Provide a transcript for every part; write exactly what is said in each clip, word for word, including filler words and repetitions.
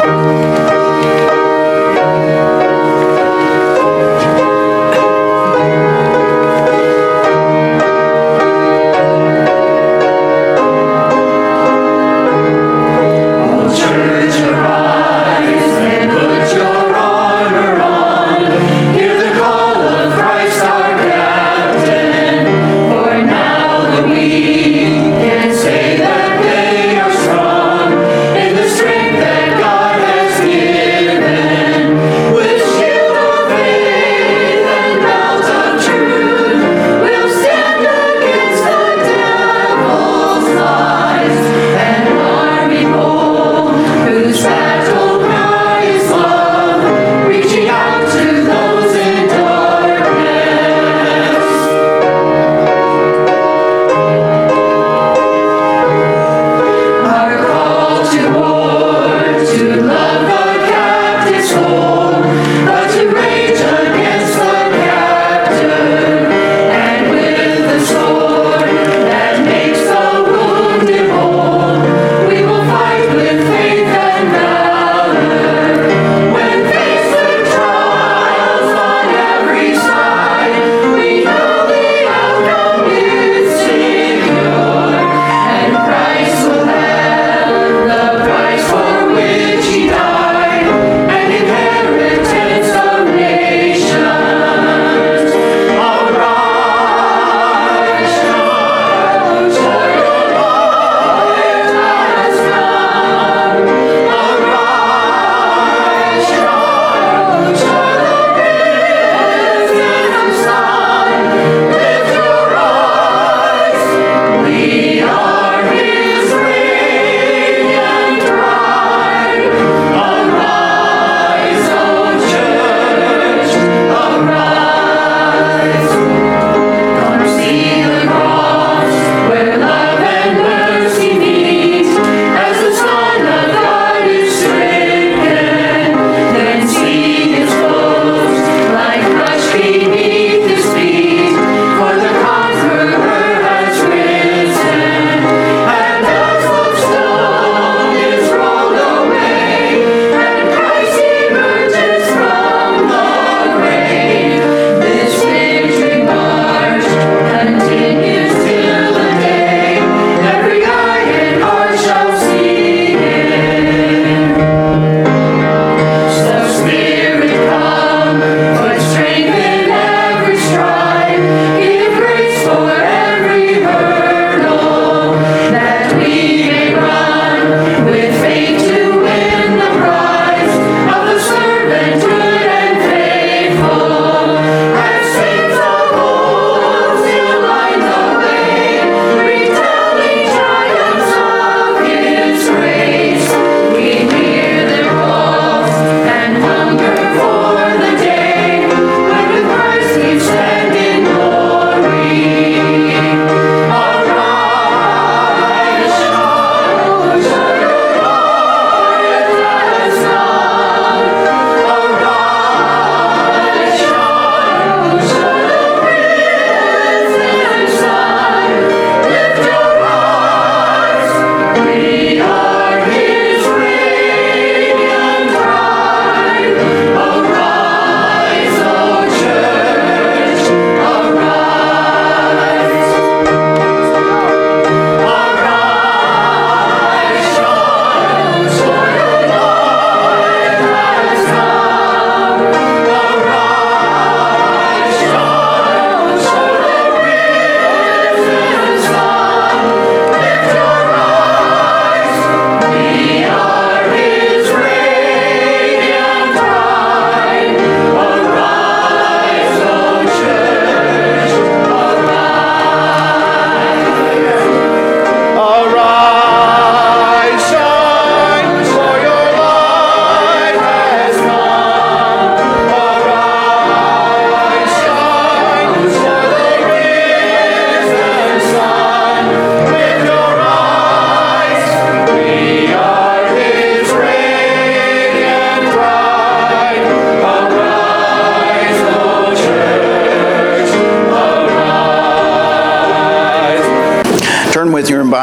Say that they are strong in the strength that God has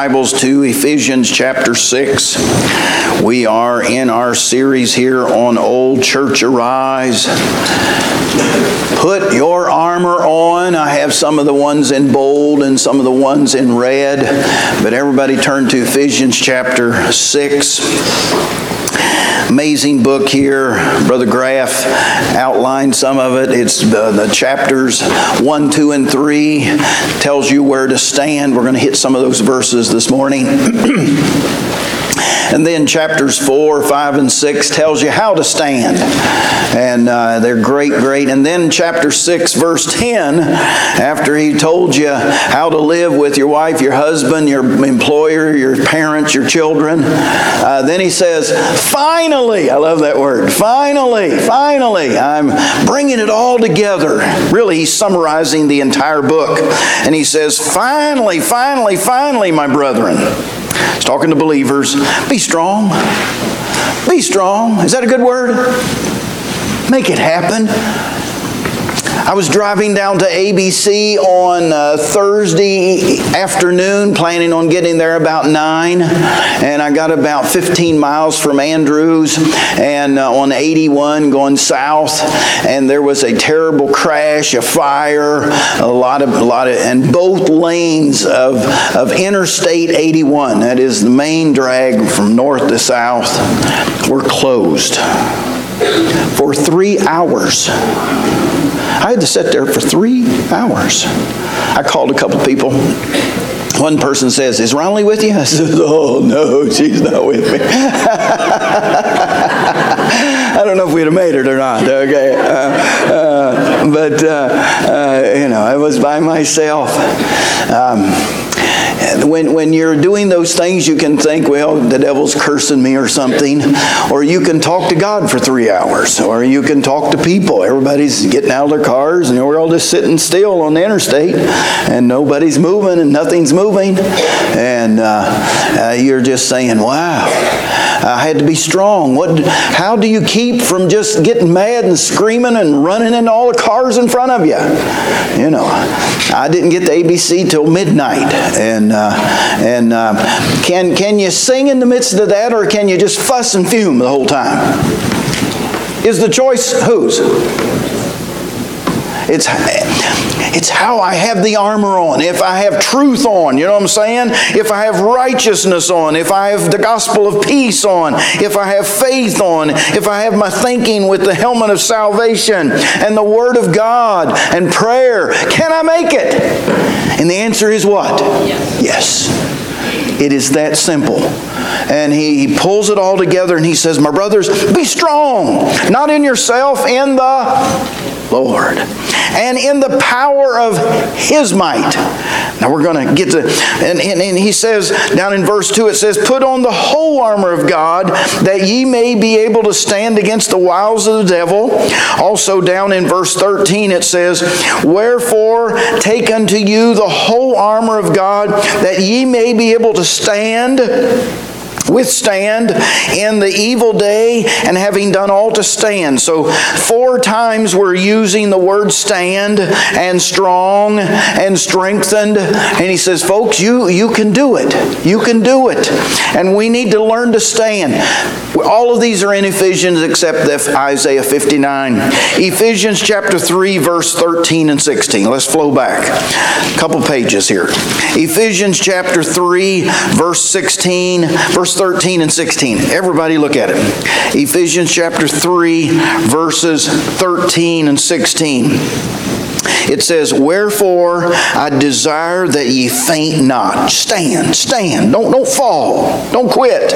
Bibles to Ephesians chapter six. We are in our series here on Old Church Arise. Put your armor on. I have some of the ones in bold and some of the ones in red. But everybody turn to Ephesians chapter six. Amazing book here. Brother Graff outlined some of it. It's the, the chapters one, two, and three. Tells you where to stand. We're going to hit some of those verses this morning. And then chapters four, five, and six tells you how to stand. And uh, they're great, great. And then chapter six, verse ten, after he told you how to live with your wife, your husband, your employer, your parents, your children, uh, then he says, finally, I love that word, finally, finally, I'm bringing it all together. Really, he's summarizing the entire book. And he says, finally, finally, finally, my brethren. He's talking to believers. Be strong. Be strong. Is that a good word? Make it happen. I was driving down to A B C on uh, Thursday afternoon, planning on getting there about nine, and I got about fifteen miles from Andrews, and uh, on eighty-one going south, and there was a terrible crash, a fire, a lot of, a lot of, and both lanes of of Interstate eighty-one, that is the main drag from north to south, were closed for three hours. I had to sit there for three hours. I called a couple people. One person says, is Ronley with you? I said, oh, no, she's not with me. I don't know if we'd have made it or not, okay? Uh, uh, but, uh, uh, you know, I was by myself. Um, When, when you're doing those things, you can think, well, the devil's cursing me or something. Or you can talk to God for three hours. Or you can talk to people. Everybody's getting out of their cars and we're all just sitting still on the interstate. And nobody's moving and nothing's moving. And uh, uh, you're just saying, wow, I had to be strong. What? How do you keep from just getting mad and screaming and running into all the cars in front of you? You know, I didn't get to A B C till midnight. And uh, and uh, can can you sing in the midst of that, or can you just fuss and fume the whole time? Is the choice whose? It's it's how I have the armor on. If I have truth on, you know what I'm saying? If I have righteousness on, if I have the gospel of peace on, if I have faith on, if I have my thinking with the helmet of salvation and the word of God and prayer, can I make it? And the answer is what? Yes. Yes. It is that simple. And he, he pulls it all together and he says, my brothers, be strong, not in yourself, in the Lord, and in the power of His might. Now we're going to get to, and, and, and he says, down in verse two, it says, put on the whole armor of God, that ye may be able to stand against the wiles of the devil. Also down in verse thirteen, it says, wherefore take unto you the whole armor of God, that ye may be able to stand, withstand in the evil day, and having done all to stand. So four times we're using the word stand and strong and strengthened. And he says, folks, you, you can do it. You can do it. And we need to learn to stand. All of these are in Ephesians except Isaiah fifty-nine. Ephesians chapter three, verse thirteen and sixteen. Let's flow back a couple pages here. Ephesians chapter three, verse sixteen, verse thirteen and sixteen. Everybody look at it. Ephesians chapter three, verses thirteen and sixteen. It says, wherefore I desire that ye faint not. Stand, stand. Don't, don't fall. Don't quit.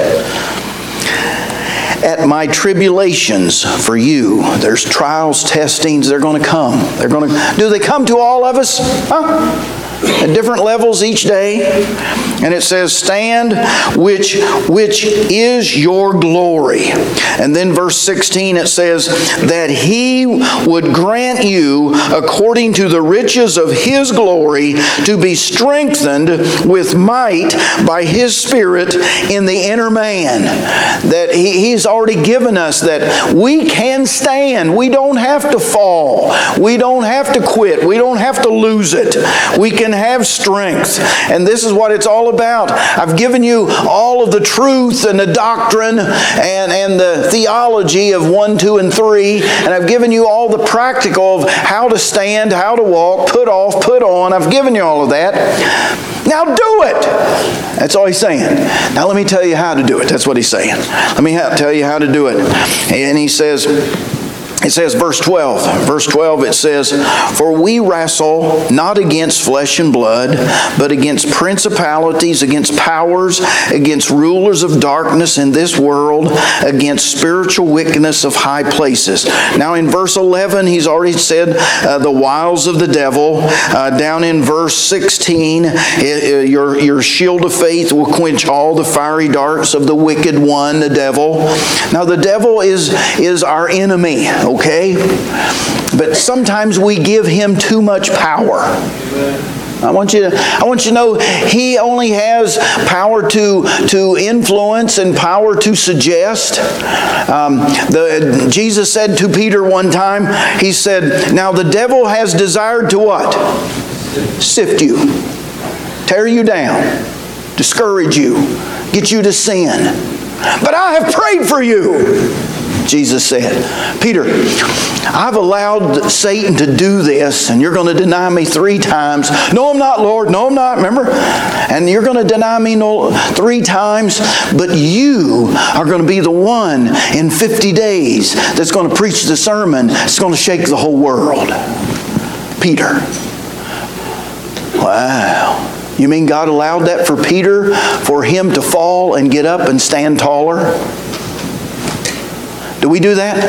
At my tribulations for you. There's trials, testings, they're going to come. They're going to, do they come to all of us? Huh? At different levels each day. And it says, stand, which, which is your glory. And then verse sixteen, it says, that He would grant you, according to the riches of His glory, to be strengthened with might by His Spirit in the inner man. That he, He's already given us that we can stand. We don't have to fall. We don't have to quit. We don't have to lose it. We can can have strength. And this is what it's all about. I've given you all of the truth and the doctrine and, and the theology of one, two, and three. And I've given you all the practical of how to stand, how to walk, put off, put on. I've given you all of that. Now do it. That's all he's saying. Now let me tell you how to do it. That's what he's saying. Let me ha- tell you how to do it. And he says, it says, verse twelve. Verse twelve, it says, "For we wrestle not against flesh and blood, but against principalities, against powers, against rulers of darkness in this world, against spiritual wickedness of high places." Now in verse eleven, he's already said uh, the wiles of the devil. Uh, down in verse sixteen, it, uh, your, your shield of faith will quench all the fiery darts of the wicked one, the devil. Now the devil is, is our enemy. Okay? But sometimes we give him too much power. I want you to, I want you to know he only has power to, to influence and power to suggest. Um, the, Jesus said to Peter one time, he said, "Now the devil has desired to what? Sift you. Tear you down. Discourage you. Get you to sin. But I have prayed for you." Jesus said, "Peter, I've allowed Satan to do this, and you're going to deny me three times." "No, I'm not, Lord. No, I'm not." Remember? "And you're going to deny me no, three times, but you are going to be the one in fifty days that's going to preach the sermon. It's going to shake the whole world." Peter. Wow. You mean God allowed that for Peter, for him to fall and get up and stand taller? Do we do that?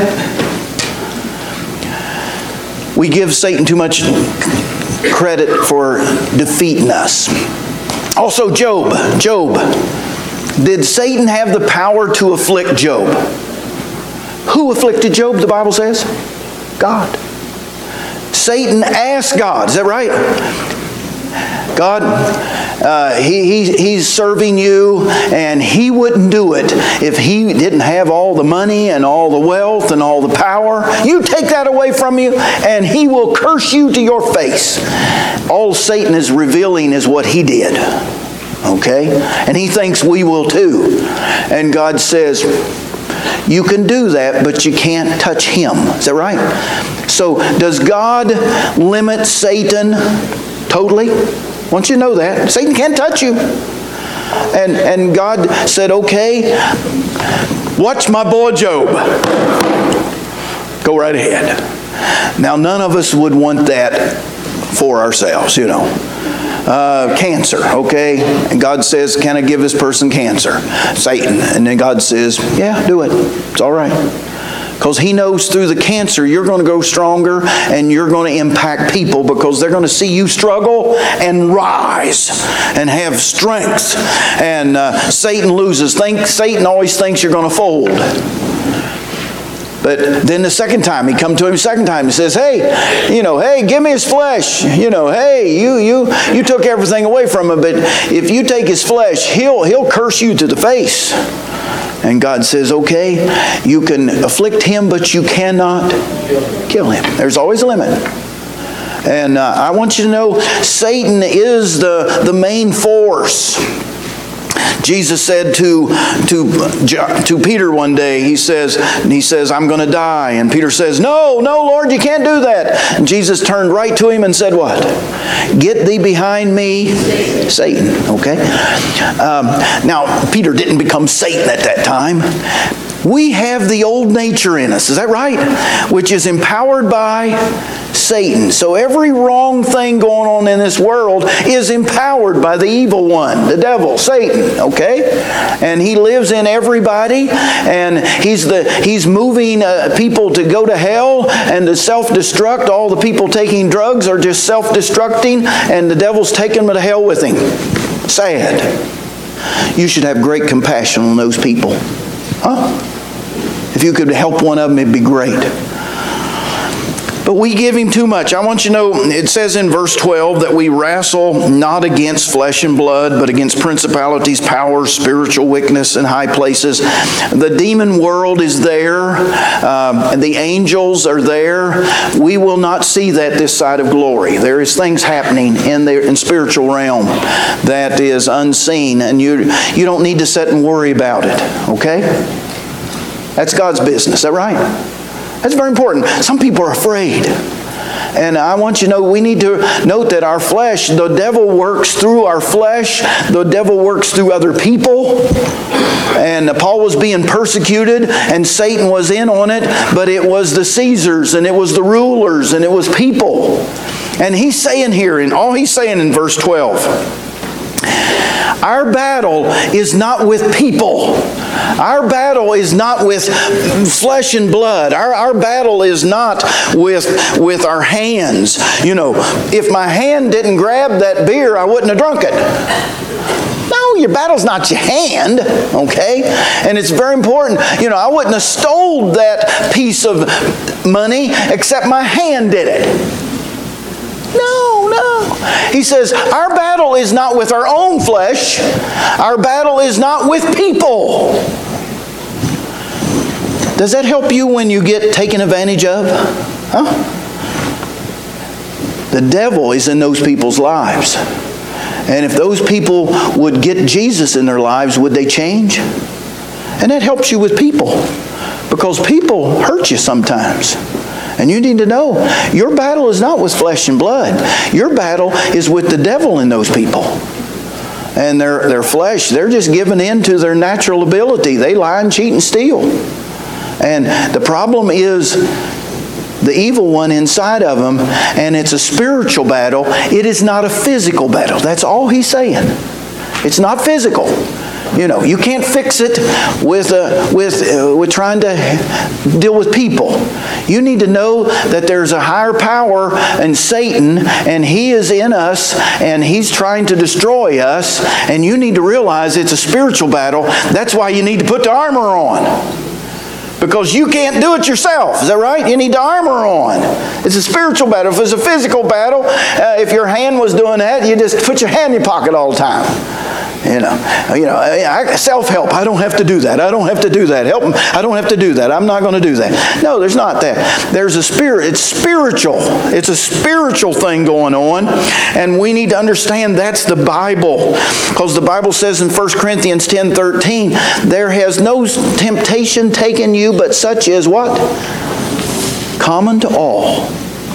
We give Satan too much credit for defeating us. Also, Job. Job. Did Satan have the power to afflict Job? Who afflicted Job, the Bible says? God. Satan asked God. Is that right? God, uh, he, he, he's serving you, and he wouldn't do it if he didn't have all the money and all the wealth and all the power. You take that away from you, and he will curse you to your face. All Satan is revealing is what he did. Okay? And he thinks we will too. And God says, you can do that, but you can't touch him. Is that right? So, does God limit Satan totally? I want you to know that. Satan can't touch you. And, and God said, okay, watch my boy Job. Go right ahead. Now, none of us would want that for ourselves, you know. Uh, cancer, okay? And God says, can I give this person cancer? Satan. And then God says, yeah, do it. It's all right. Because he knows through the cancer you're going to go stronger and you're going to impact people because they're going to see you struggle and rise and have strength. And uh, Satan loses. Think, Satan always thinks you're going to fold. But then the second time, he come to him the second time, he says, hey, you know, hey, give me his flesh. You know, hey, you you you took everything away from him, but if you take his flesh, he'll he'll curse you to the face. And God says, okay, you can afflict him, but you cannot kill him. There's always a limit. And uh, I want you to know, Satan is the, the main force. Jesus said to, to, to Peter one day, he says, he says, I'm going to die. And Peter says, no, no, Lord, you can't do that. And Jesus turned right to him and said what? Get thee behind me, Satan. Okay? Um, now, Peter didn't become Satan at that time. We have the old nature in us, is that right? Which is empowered by Satan. So every wrong thing going on in this world is empowered by the evil one, the devil, Satan, okay? And he lives in everybody, and he's the he's moving uh, people to go to hell and to self-destruct. All the people taking drugs are just self-destructing, and the devil's taking them to hell with him. Sad. You should have great compassion on those people. Huh? If you could help one of them, it'd be great. But we give him too much. I want you to know, it says in verse twelve that we wrestle not against flesh and blood, but against principalities, powers, spiritual wickedness in high places. The demon world is there. Uh, the angels are there. We will not see that this side of glory. There is things happening in the in spiritual realm that is unseen, and you you don't need to sit and worry about it. Okay? That's God's business. Is that right? That's very important. Some people are afraid. And I want you to know, we need to note that our flesh, the devil works through our flesh. The devil works through other people. And Paul was being persecuted, and Satan was in on it, but it was the Caesars, and it was the rulers, and it was people. And he's saying here, and all he's saying in verse twelve, our battle is not with people. Our battle is not with flesh and blood. Our, our battle is not with, with our hands. You know, if my hand didn't grab that beer, I wouldn't have drunk it. No, your battle's not your hand, okay? And it's very important. You know, I wouldn't have stole that piece of money except my hand did it. No, no. He says, our battle is not with our own flesh. Our battle is not with people. Does that help you when you get taken advantage of? Huh? The devil is in those people's lives. And if those people would get Jesus in their lives, would they change? And that helps you with people. Because people hurt you sometimes. And you need to know, your battle is not with flesh and blood. Your battle is with the devil in those people. And their, their flesh, they're just giving in to their natural ability. They lie and cheat and steal. And the problem is the evil one inside of them, and it's a spiritual battle. It is not a physical battle. That's all he's saying. It's not physical. You know, you can't fix it with uh, with uh, with trying to deal with people. You need to know that there's a higher power in Satan, and he is in us, and he's trying to destroy us. And you need to realize it's a spiritual battle. That's why you need to put the armor on. Because you can't do it yourself. Is that right? You need the armor on. It's a spiritual battle. If it's a physical battle, uh, if your hand was doing that, you just put your hand in your pocket all the time. You know, you know, I, self-help. I don't have to do that. I don't have to do that. Help them. I don't have to do that. I'm not going to do that. No, there's not that. There's a spirit. It's spiritual. It's a spiritual thing going on. And we need to understand that's the Bible. Because the Bible says in First Corinthians ten thirteen, there has no temptation taken you but such as what? Common to all.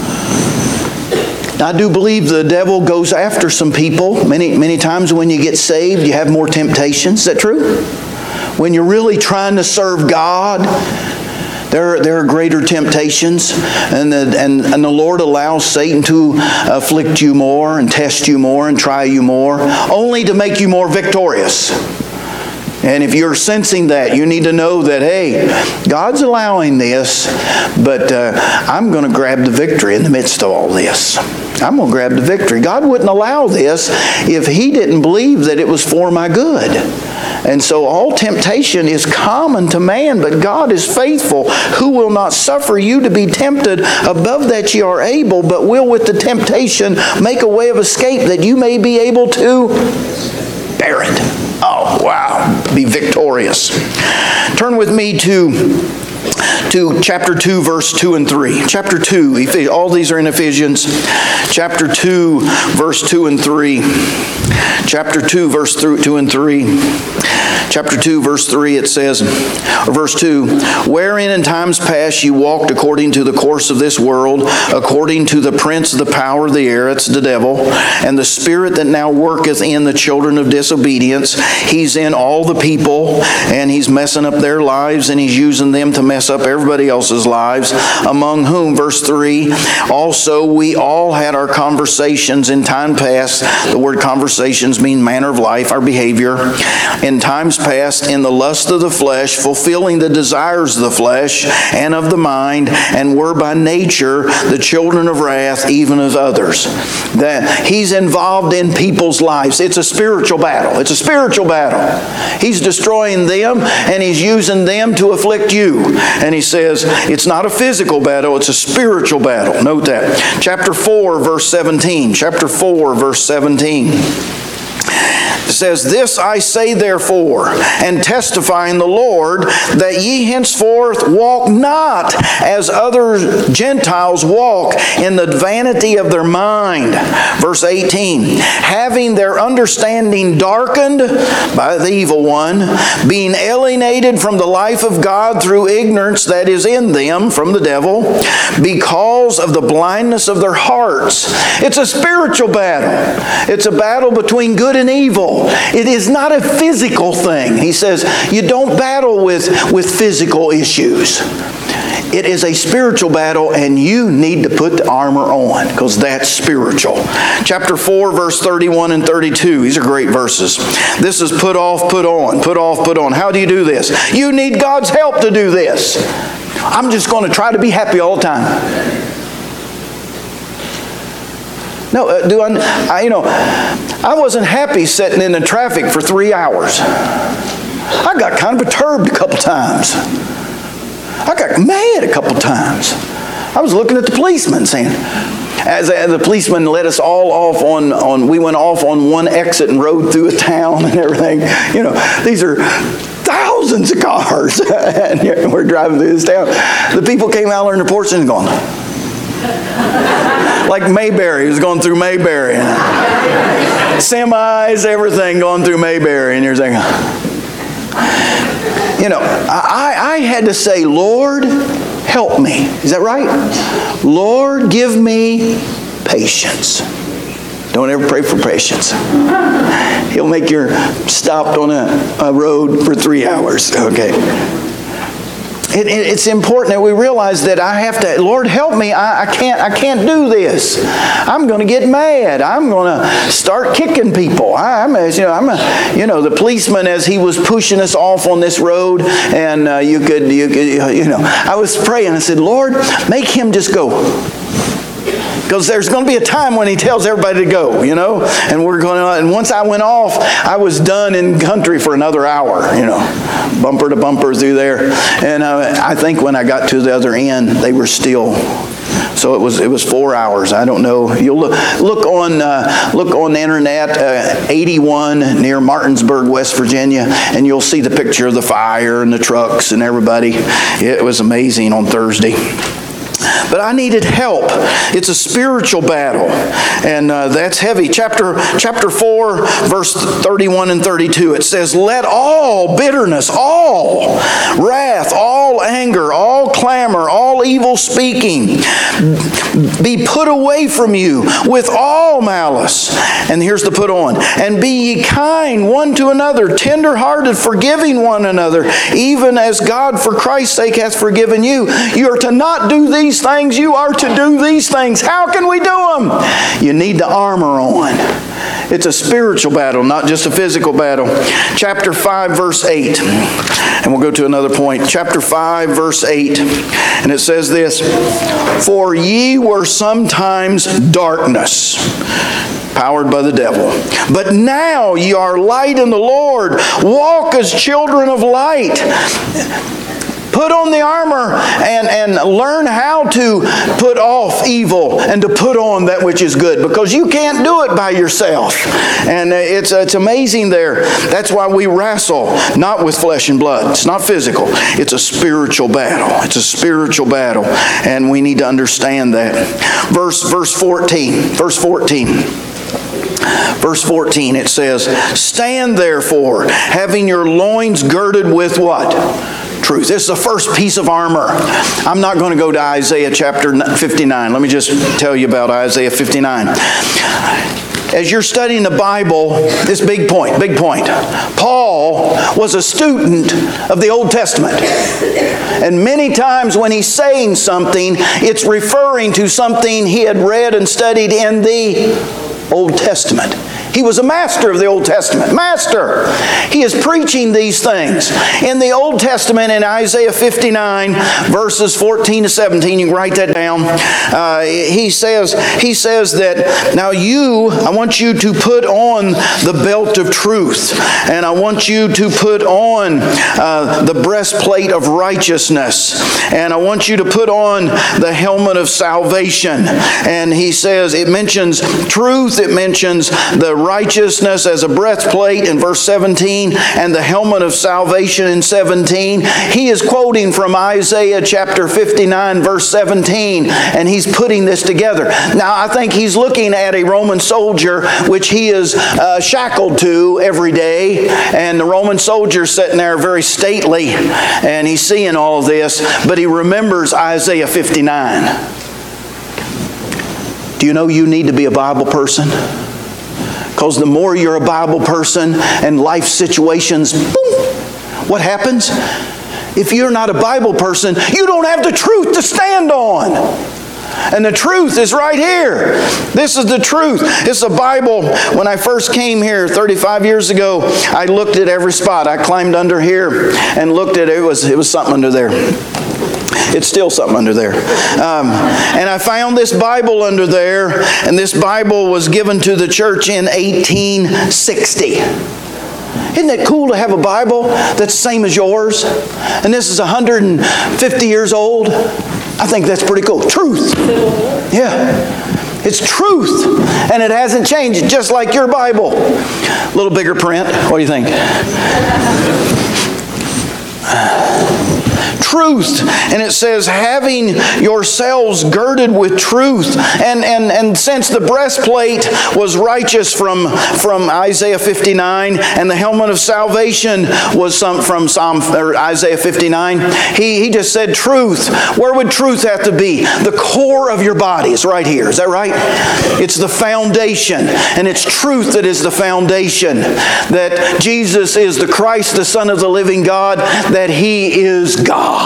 I do believe the devil goes after some people. Many, many times when you get saved, you have more temptations. Is that true? When you're really trying to serve God, there, there are greater temptations. And the, and, and the Lord allows Satan to afflict you more and test you more and try you more, only to make you more victorious. And if you're sensing that, you need to know that, hey, God's allowing this, but uh, I'm going to grab the victory in the midst of all this. I'm going to grab the victory. God wouldn't allow this if He didn't believe that it was for my good. And so all temptation is common to man, but God is faithful, who will not suffer you to be tempted above that ye are able, but will with the temptation make a way of escape that you may be able to bear it. Oh, wow. Be victorious. Turn with me to, to chapter two, verse two and three. Chapter two, all these are in Ephesians. Chapter two, verse two and three. Chapter two, verse two and three. Chapter two, verse three, it says, or verse two, wherein in times past you walked according to the course of this world, according to the prince of the power of the air, it's the devil, and the spirit that now worketh in the children of disobedience. He's in all the people, and he's messing up their lives, and he's using them to mess up everybody else's lives, among whom, verse three, also we all had our conversations in time past. The word conversations mean manner of life, our behavior. In times past, in the lust of the flesh, fulfilling the desires of the flesh and of the mind, and were by nature the children of wrath, even as others. That he's involved in people's lives. It's a spiritual battle. It's a spiritual battle. He's destroying them, and he's using them to afflict you. And he's says it's not a physical battle, it's a spiritual battle. Note that. Chapter four, verse seventeen. Chapter four, verse seventeen. It says, "This I say therefore, and testify in the Lord, that ye henceforth walk not as other Gentiles walk, in the vanity of their mind." Verse eighteen, "Having their understanding darkened by the evil one, being alienated from the life of God through ignorance that is in them from the devil, because of the blindness of their hearts." It's a spiritual battle. It's a battle between good and evil. It is not a physical thing. He says you don't battle with, with physical issues. It is a spiritual battle, and you need to put the armor on, because that's spiritual. Chapter four, verse thirty-one and thirty-two. These are great verses. This is put off, put on, put off, put on. How do you do this? You need God's help to do this. I'm just going to try to be happy all the time. No, uh, do I, I, you know, I wasn't happy sitting in the traffic for three hours. I got kind of perturbed a couple times. I got mad a couple times. I was looking at the policeman saying, as, as the policeman let us all off on, on, we went off on one exit and rode through a town and everything. You know, these are thousands of cars. And we're driving through this town. The people came out on their porch and going, like Mayberry, he was going through Mayberry. And semis, everything going through Mayberry. And you're saying, you know, I, I had to say, Lord, help me. Is that right? Lord, give me patience. Don't ever pray for patience. He'll make you stopped on a, a road for three hours. Okay. It, it, it's important that we realize that I have to, Lord, help me. I, I can't I can't do this. I'm going to get mad. I'm going to start kicking people. I, I'm, a, you know, I'm a, you know, the policeman, as he was pushing us off on this road, and uh, you could, you could, you know, I was praying. I said, Lord, make him just go. Because there's going to be a time when he tells everybody to go, you know. And we're going to, and once I went off, I was done in country for another hour, you know, bumper to bumper through there. And uh, I think when I got to the other end, they were still. So it was it was four hours. I don't know. You'll look look on uh, look on the internet, uh, eighty-one near Martinsburg, West Virginia, and you'll see the picture of the fire and the trucks and everybody. It was amazing on Thursday. But I needed help. It's a spiritual battle, and uh, that's heavy. Chapter chapter four, verse thirty-one and thirty-two, it says, "Let all bitterness, all wrath, all anger, all clamor, all evil speaking be put away from you with all malice." And here's the put on. "And be ye kind one to another, tender-hearted, forgiving one another, even as God for Christ's sake hath forgiven you." You are to not do these things, you are to do these things. How can we do them? You need the armor on. It's a spiritual battle, not just a physical battle. Chapter five, verse eight. And we'll go to another point. Chapter five, verse eight. And it says this, "For ye were sometimes darkness, powered by the devil. But now ye are light in the Lord. Walk as children of light." Put on the armor and, and learn how to put off evil and to put on that which is good, because you can't do it by yourself. And it's, it's amazing there. That's why we wrestle not with flesh and blood. It's not physical. It's a spiritual battle. It's a spiritual battle. And we need to understand that. Verse, verse fourteen. Verse fourteen. Verse fourteen, it says, "Stand therefore, having your loins girded with" what? Truth. This is the first piece of armor. I'm not going to go to Isaiah chapter fifty-nine. Let me just tell you about Isaiah fifty-nine. As you're studying the Bible, this big point, big point. Paul was a student of the Old Testament. And many times when he's saying something, it's referring to something he had read and studied in the Old Testament. He was a master of the Old Testament. Master! He is preaching these things. In the Old Testament, in Isaiah fifty-nine, verses fourteen to seventeen, you can write that down. Uh, he says, he says that, now you, I want you to put on the belt of truth, and I want you to put on uh, the breastplate of righteousness, and I want you to put on the helmet of salvation. And he says, it mentions truth, it mentions the righteousness as a breastplate in verse seventeen, and the helmet of salvation in seventeen. He is quoting from Isaiah chapter fifty-nine, verse seventeen, and he's putting this together. Now, I think he's looking at a Roman soldier, which he is uh, shackled to every day, and the Roman soldier's sitting there very stately, and he's seeing all of this, but he remembers Isaiah fifty-nine. Do you know you need to be a Bible person? Because the more you're a Bible person and life situations, boom, what happens? If you're not a Bible person, you don't have the truth to stand on. And the truth is right here. This is the truth. It's a Bible. When I first came here thirty-five years ago, I looked at every spot. I climbed under here and looked at it. It was, it was something under there. It's still something under there. Um, and I found this Bible under there, and this Bible was given to the church in eighteen sixty. Isn't it cool to have a Bible that's the same as yours? And this is one hundred fifty years old. I think that's pretty cool. Truth. Yeah. It's truth. And it hasn't changed, just like your Bible. A little bigger print. What do you think? Truth. And it says, having yourselves girded with truth. And, and, and since the breastplate was righteous from, from Isaiah fifty-nine, and the helmet of salvation was some, from Psalm, or Isaiah fifty-nine, he, he just said truth. Where would truth have to be? The core of your body is right here. Is that right? It's the foundation. And it's truth that is the foundation. That Jesus is the Christ, the Son of the living God. That He is God.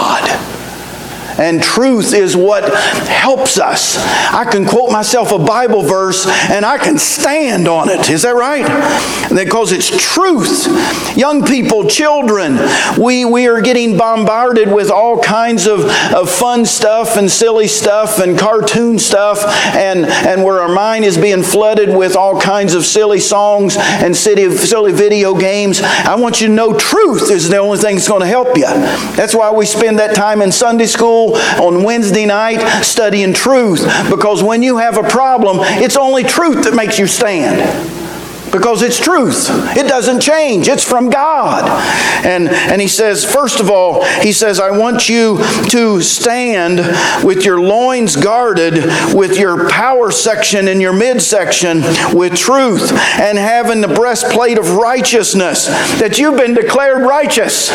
And truth is what helps us. I can quote myself a Bible verse and I can stand on it. Is that right? Because it's truth. Young people, children, we, we are getting bombarded with all kinds of, of fun stuff and silly stuff and cartoon stuff, and, and where our mind is being flooded with all kinds of silly songs and silly, silly video games. I want you to know truth is the only thing that's going to help you. That's why we spend that time in Sunday school on Wednesday night studying truth, because when you have a problem, it's only truth that makes you stand. Because it's truth. It doesn't change. It's from God. And, and he says, first of all, he says, I want you to stand with your loins guarded, with your power section and your midsection with truth, and having the breastplate of righteousness, that you've been declared righteous.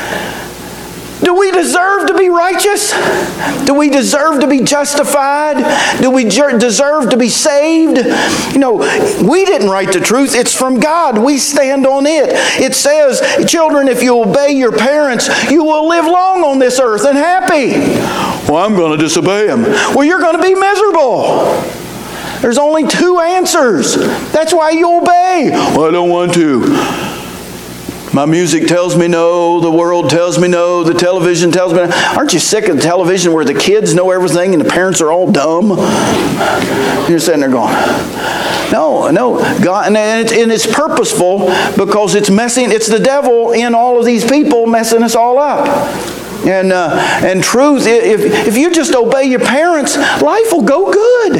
Do we deserve to be righteous? Do we deserve to be justified? Do we deserve to be saved? You know, we didn't write the truth. It's from God. We stand on it. It says, children, if you obey your parents, you will live long on this earth and happy. Well, I'm going to disobey them. Well, you're going to be miserable. There's only two answers. That's why you obey. Well, I don't want to. My music tells me no, the world tells me no, the television tells me no. Aren't you sick of the television where the kids know everything and the parents are all dumb? You're sitting there going, no, no. God, and it's, and it's purposeful, because it's messing, it's the devil in all of these people messing us all up. And uh, and truth, if, if you just obey your parents, life will go good.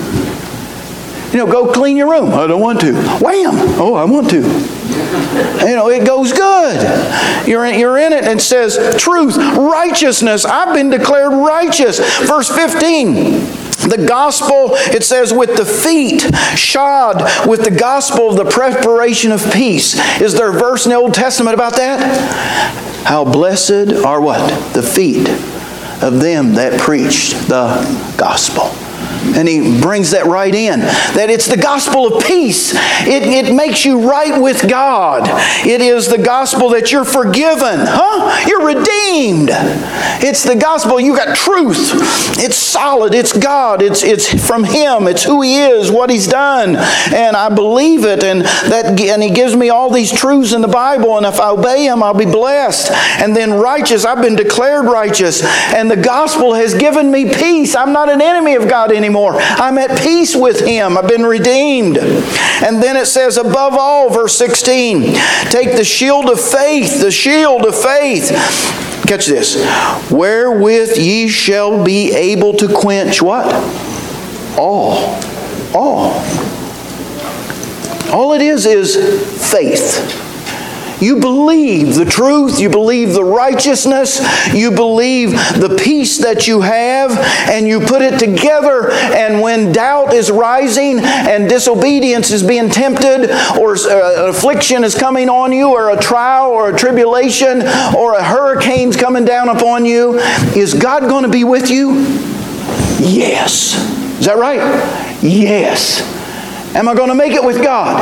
You know, go clean your room. I don't want to. Wham! Oh, I want to. You know, it goes good. You're in, you're in it, and it says truth, righteousness. I've been declared righteous. Verse fifteen. The gospel, it says, with the feet shod with the gospel of the preparation of peace. Is there a verse in the Old Testament about that? How blessed are what? The feet of them that preached the gospel. And he brings that right in. That it's the gospel of peace. It, it makes you right with God. It is the gospel that you're forgiven. Huh? You're redeemed. It's the gospel. You got truth. It's solid. It's God. It's, it's from Him. It's who He is, what He's done. And I believe it. And, that, and He gives me all these truths in the Bible. And if I obey Him, I'll be blessed. And then righteous. I've been declared righteous. And the gospel has given me peace. I'm not an enemy of God anymore. I'm at peace with Him. I've been redeemed. And then it says, above all, verse sixteen, take the shield of faith, the shield of faith. Catch this. Wherewith ye shall be able to quench what? All. All. All it is is faith. You believe the truth, you believe the righteousness, you believe the peace that you have, and you put it together, and when doubt is rising and disobedience is being tempted, or an affliction is coming on you, or a trial or a tribulation, or a hurricane's coming down upon you, is God going to be with you? Yes. Is that right? Yes. Am I going to make it with God?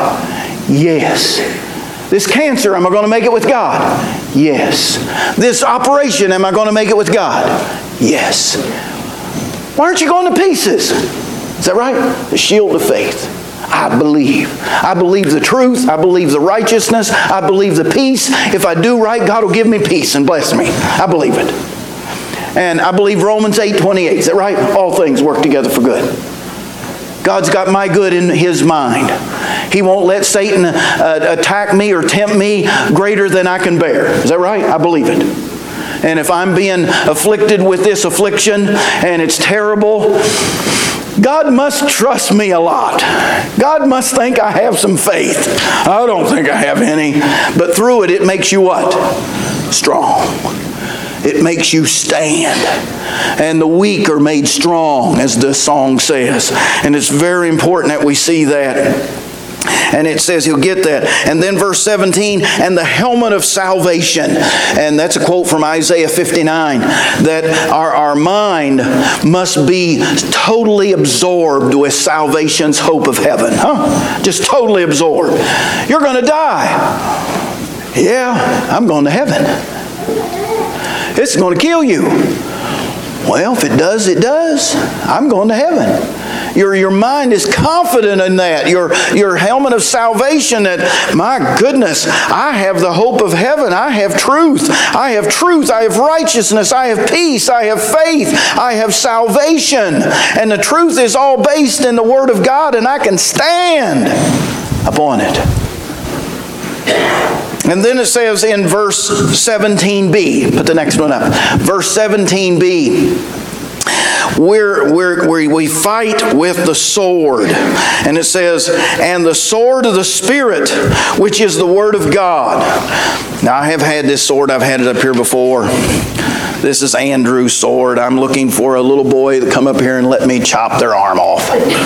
Yes. This cancer, am I going to make it with God? Yes. This operation, am I going to make it with God? Yes. Why aren't you going to pieces? Is that right? The shield of faith. I believe. I believe the truth. I believe the righteousness. I believe the peace. If I do right, God will give me peace and bless me. I believe it. And I believe Romans eight twenty-eight. Is that right? All things work together for good. God's got my good in His mind. He won't let Satan uh, attack me or tempt me greater than I can bear. Is that right? I believe it. And if I'm being afflicted with this affliction and it's terrible, God must trust me a lot. God must think I have some faith. I don't think I have any. But through it, it makes you what? Strong. It makes you stand. And the weak are made strong, as the song says. And it's very important that we see that. And it says He'll get that. And then verse seventeen, and the helmet of salvation. And that's a quote from Isaiah fifty-nine. That our, our mind must be totally absorbed with salvation's hope of heaven. Huh? Just totally absorbed. You're going to die. Yeah, I'm going to heaven. It's going to kill you. Well, if it does, it does. I'm going to heaven. Your, your mind is confident in that. Your, your helmet of salvation that, my goodness, I have the hope of heaven. I have truth. I have truth. I have righteousness. I have peace. I have faith. I have salvation. And the truth is all based in the Word of God, and I can stand upon it. And then it says in verse seventeen b, put the next one up. Verse seventeen b, we're, we're, we we fight with the sword. And it says, and the sword of the Spirit, which is the Word of God. Now I have had this sword. I've had it up here before. This is Andrew's sword. I'm looking for a little boy to come up here and let me chop their arm off.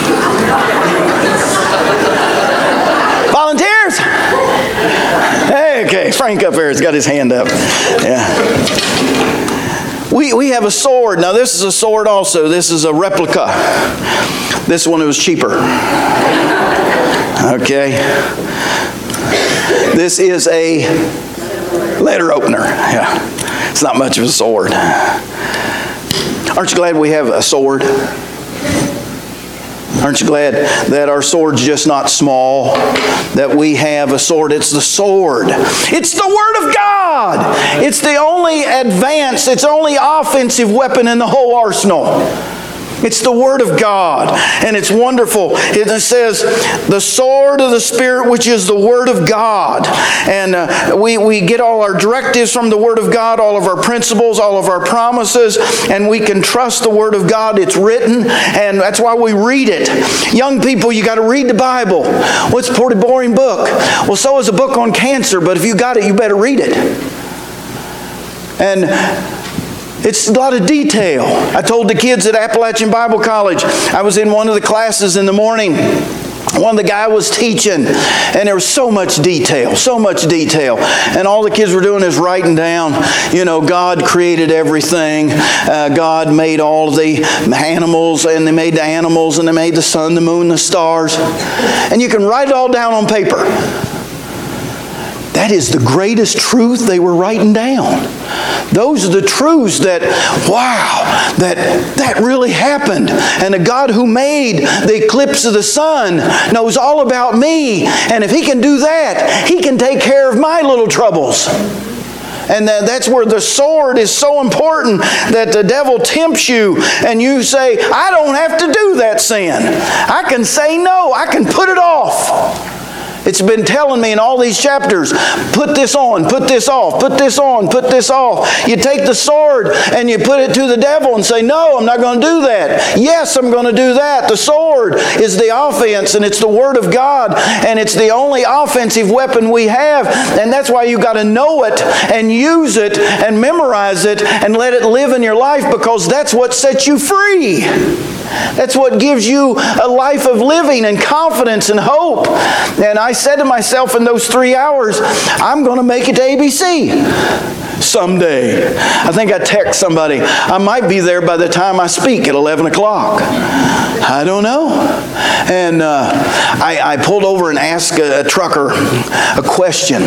Volunteers? Hey, okay, Frank up there has got his hand up. Yeah. We, we have a sword. Now this is a sword also. This is a replica. This one was cheaper. Okay. This is a letter opener. Yeah. It's not much of a sword. Aren't you glad we have a sword? Aren't you glad that our sword's just not small? That we have a sword. It's the sword. It's the Word of God. It's the only advance, it's the only offensive weapon in the whole arsenal. It's the Word of God. And it's wonderful. It says, the sword of the Spirit, which is the Word of God. And uh, we, we get all our directives from the Word of God, all of our principles, all of our promises, and we can trust the Word of God. It's written, and that's why we read it. Young people, you got to read the Bible. Well, it's a pretty boring book. Well, so is a book on cancer, but if you got it, you better read it. And it's a lot of detail. I told the kids at Appalachian Bible College, I was in one of the classes in the morning, One of the guy was teaching, and there was so much detail, so much detail. And all the kids were doing is writing down, you know, God created everything. Uh, God made all the animals, and they made the animals, and they made the sun, the moon, the stars. And you can write it all down on paper. That is the greatest truth they were writing down. Those are the truths that, wow, that that really happened. And the God who made the eclipse of the sun knows all about me. And if He can do that, He can take care of my little troubles. And that's where the sword is so important, that the devil tempts you and you say, I don't have to do that sin. I can say no. I can put it off. It's been telling me in all these chapters, put this on, put this off, put this on, put this off. You take the sword and you put it to the devil and say, no, I'm not going to do that. Yes, I'm going to do that. The sword is the offense, and it's the Word of God, and it's the only offensive weapon we have. And that's why you got to know it and use it and memorize it and let it live in your life, because that's what sets you free. That's what gives you a life of living and confidence and hope. And I said to myself in those three hours, I'm going to make it to A B C someday. I think I text somebody, I might be there by the time I speak at eleven o'clock. I don't know. And uh, I, I pulled over and asked a, a trucker a question.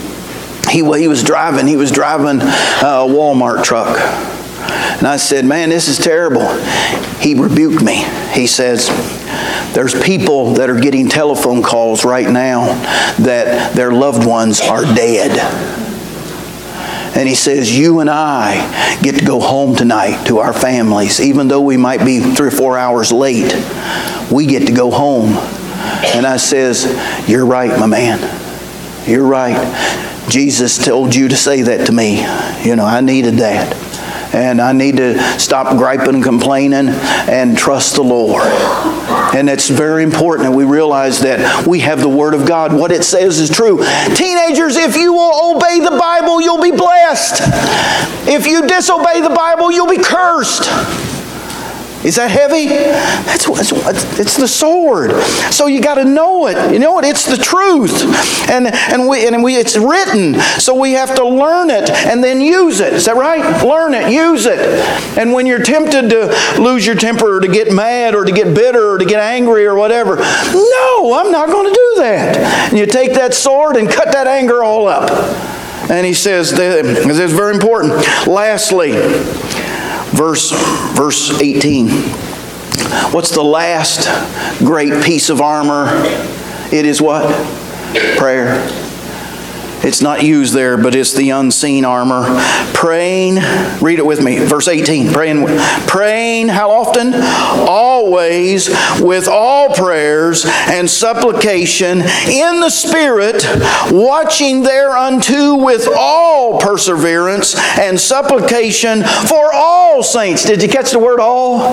He, he was driving, he was driving a Walmart truck. And I said, man, this is terrible. He rebuked me. He says, there's people that are getting telephone calls right now that their loved ones are dead. And he says, you and I get to go home tonight to our families. Even though we might be three or four hours late, we get to go home. And I says, you're right, my man. You're right. Jesus told you to say that to me. You know, I needed that. And I need to stop griping and complaining and trust the Lord. And it's very important that we realize that we have the Word of God. What it says is true. Teenagers, if you will obey the Bible, you'll be blessed. If you disobey the Bible, you'll be cursed. Is that heavy? That's what it's the sword. So you got to know it. You know what? It's the truth, and and we and we it's written. So we have to learn it and then use it. Is that right? Learn it, use it. And when you're tempted to lose your temper, or to get mad, or to get bitter, or to get angry, or whatever, no, I'm not going to do that. And you take that sword and cut that anger all up. And he says that this is very important. Lastly, Verse, verse eighteen. What's the last great piece of armor? It is what? Prayer. It's not used there, but it's the unseen armor. Praying, read it with me, verse eighteen. Praying, praying how often? Always with all prayers and supplication in the Spirit, watching thereunto with all perseverance and supplication for all saints. Did you catch the word all?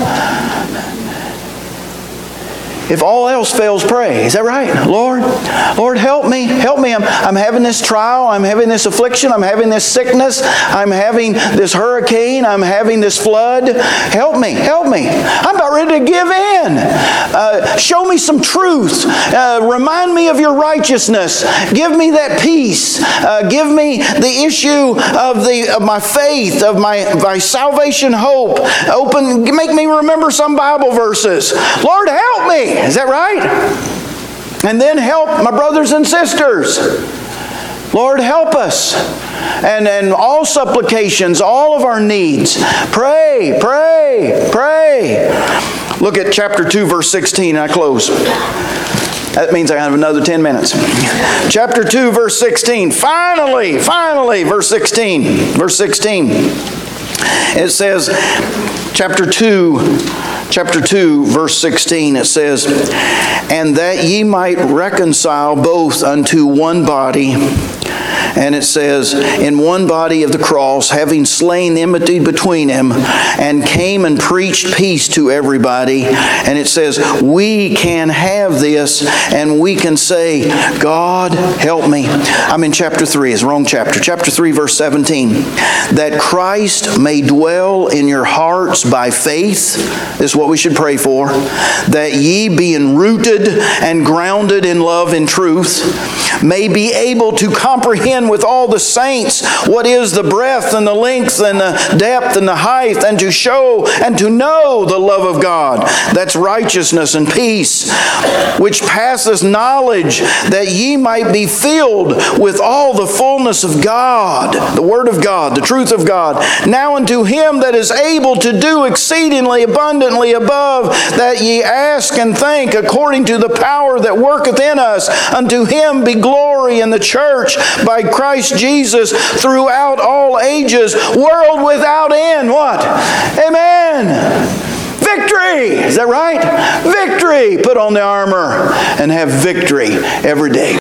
If all else fails, pray. Is that right? Lord, Lord, help me. Help me. I'm, I'm having this trial. I'm having this affliction. I'm having this sickness. I'm having this hurricane. I'm having this flood. Help me. Help me. I'm about ready to give in. Uh, show me some truth. Uh, remind me of your righteousness. Give me that peace. Uh, give me the issue of, the, of my faith, of my, my salvation hope. Open, make me remember some Bible verses. Lord, help me. Is that right? And then help my brothers and sisters. Lord, help us. And, and all supplications, all of our needs. Pray, pray, pray. Look at chapter two, verse sixteen, and I close. That means I have another ten minutes. Chapter two, verse sixteen. Finally, finally, verse sixteen. Verse sixteen. It says, chapter two, chapter two, verse sixteen, it says, and that ye might reconcile both unto one body And it says, in one body of the cross, having slain enmity between them, and came and preached peace to everybody. And it says, we can have this, and we can say, God, help me. I'm in chapter three. It's the wrong chapter. Chapter three, verse seventeen. That Christ may dwell in your hearts by faith. This is what we should pray for. That ye, being rooted and grounded in love and truth, may be able to comprehend with all the saints what is the breadth and the length and the depth and the height, and to show and to know the love of God. That's righteousness and peace, which passeth knowledge, that ye might be filled with all the fullness of God, the Word of God, the truth of God. Now unto Him that is able to do exceedingly abundantly above that ye ask and think, according to the power that worketh in us, unto Him be glory in the church by Christ Jesus throughout all ages, world without end. What? Amen. Victory! Is that right? Victory! Put on the armor and have victory every day.